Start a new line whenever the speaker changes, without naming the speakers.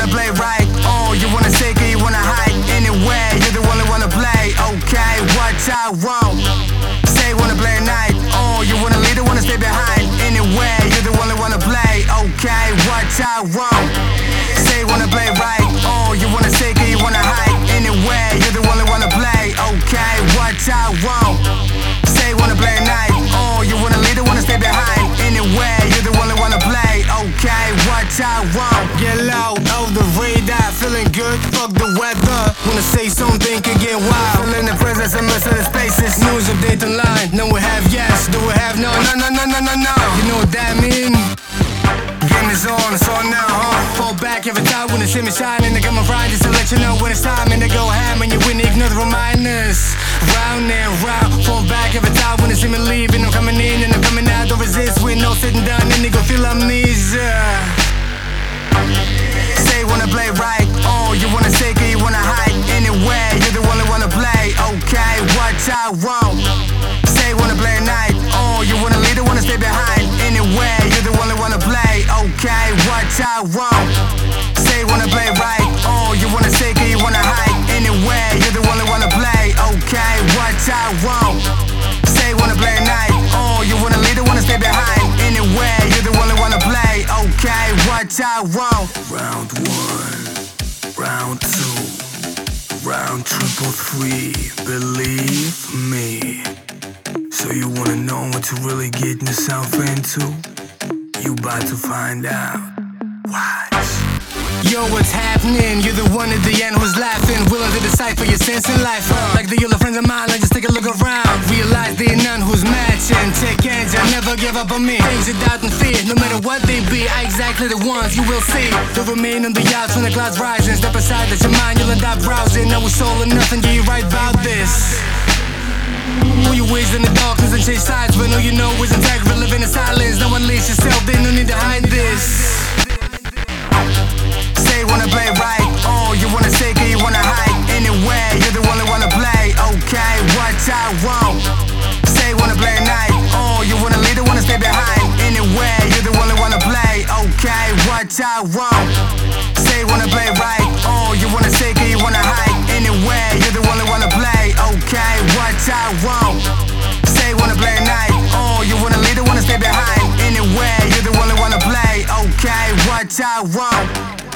wanna play right? Oh, you wanna take it, you wanna hide anywhere. You're the one that wanna play. Okay, what I want. Say wanna play at night. Oh, you wanna lead or wanna stay behind anywhere. You're the one that wanna play. Okay, what I want. Say wanna play right. Oh, you wanna take it, you wanna hide anywhere. You're the one that wanna play. Okay, what I want. Say wanna play at night. Oh, you wanna lead or wanna stay behind anywhere. You're the one that wanna play. Okay, what I want. Get low, off the radar, feeling good. Fuck the weather. Wanna say something can get wild. Feeling the presence of Mercedes spaces. News update online. No we have yes, do we have no? No, no, no, no, no, no. You know what that mean? Game is on, it's on now, huh? Fall back every time when they see me shining. They got my ride just to let you know when it's time. And they go ham and you win, ignore the reminders. Round and round, fall back every time when they see me leaving. I'm coming in and I'm coming out, don't resist. With no sitting down and they gon' feel amnesia. Say wanna play right, oh, you wanna take it, you wanna hide anywhere. You're the one that wanna play, okay, what I want. Say wanna play at night, oh, you wanna lead or wanna stay behind anywhere. You're the one that wanna play, okay, what I want. Say wanna play right, oh, you wanna take it, you wanna hide anywhere. You're the one that wanna play, okay, what I want. Say wanna play at night, oh, you wanna lead or wanna stay behind anywhere. You're the one that wanna play, okay, what I want.
Round 1, round 2, round 333. Believe me. So you wanna know what you're really getting yourself into? You about to find out. Watch.
Yo, what's happening? You're the one at the end who's laughing, willing to decipher your sense in life. Like the yellow friends of mine, I just take a look around. Realize there ain't none who's matching. Take hands and never give up on me. Things of doubt and fear, no matter what they be, I exactly the ones you will see. They'll remain on the outs when the clouds rising. Step aside, let your mind, you'll end up browsing. Know it's all or nothing, yeah, you're right about this. Who you is in the darkness and change sides, but all you know is integrity, living in silence. Don't unleash yourself, they no need to hide this. Say wanna play right, oh, you wanna take it, you wanna hide anywhere. You're the one that wanna play, okay, what I want. Say wanna play at night, oh, you wanna lead or wanna stay behind anywhere. You're the one that wanna play, okay, what I want. Say wanna play right, oh, you wanna take it, you wanna hide anywhere. You're the one that wanna play, okay, what I want. Say wanna play at night, oh, you wanna lead or wanna stay behind anywhere. You're the one that wanna play, okay, what I want.